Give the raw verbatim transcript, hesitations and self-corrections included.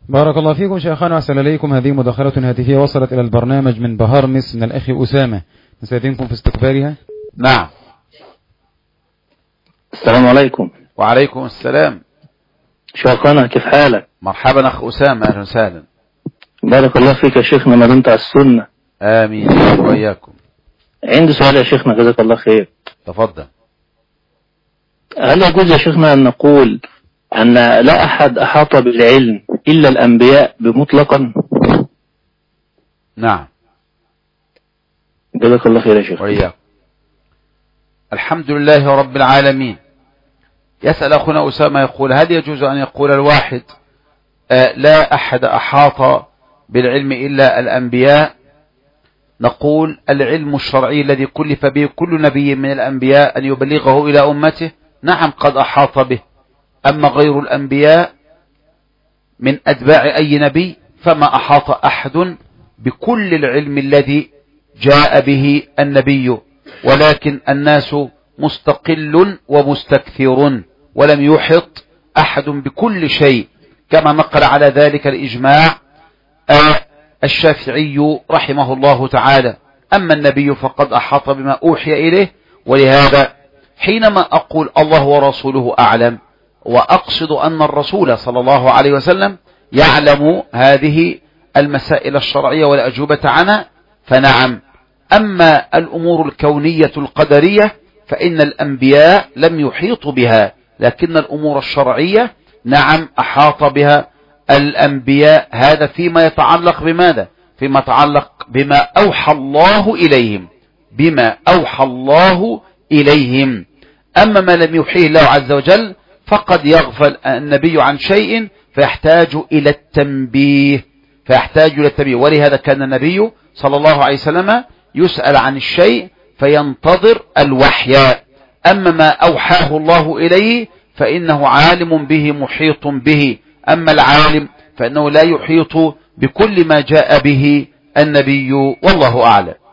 بارك الله فيكم شيخنا وأحسن إليكم. هذه مداخلة هاتفية وصلت إلى البرنامج من بهارمس من الأخ أسامة، نستأذنكم في استقبالها. نعم. السلام عليكم. وعليكم السلام. شيخنا كيف حالك؟ مرحبا أخ أسامة، أهلا وسهلا. بارك الله فيك يا شيخنا، ما دمت على السنة. آمين وإياكم. عندي سؤال يا شيخنا جزاك الله خير. تفضل. هل يجوز يا شيخنا أن نقول أن لا أحد أحاط بالعلم إلا الأنبياء بمطلقا؟ نعم. جزاك الله خير يا شيخ. وإياكم. الحمد لله رب العالمين. يسأل أخونا أسامة يقول: هل يجوز أن يقول الواحد آه لا أحد أحاط بالعلم إلا الأنبياء؟ نقول: العلم الشرعي الذي كلف به كل نبي من الأنبياء أن يبلغه إلى أمته، نعم قد أحاط به. أما غير الأنبياء من أتباع أي نبي فما أحاط أحد بكل العلم الذي جاء به النبي، ولكن الناس مستقل ومستكثر، ولم يحط أحد بكل شيء، كما نقل على ذلك الإجماع الشافعي رحمه الله تعالى. أما النبي فقد أحاط بما أوحي إليه، ولهذا حينما أقول الله ورسوله أعلم، وأقصد أن الرسول صلى الله عليه وسلم يعلم هذه المسائل الشرعية والأجوبة عنها، فنعم. أما الأمور الكونية القدرية فإن الأنبياء لم يحيطوا بها، لكن الأمور الشرعية نعم أحاط بها الأنبياء. هذا فيما يتعلق بماذا؟ فيما يتعلق بما أوحى الله إليهم، بما أوحى الله إليهم. أما ما لم يوحيه الله عز وجل فقد يغفل النبي عن شيء فيحتاج إلى التنبيه، فيحتاج إلى التنبيه. ولهذا كان النبي صلى الله عليه وسلم يسأل عن الشيء فينتظر الوحي. أما ما أوحاه الله إليه فإنه عالم به محيط به، أما العالم فإنه لا يحيط بكل ما جاء به النبي، والله أعلم.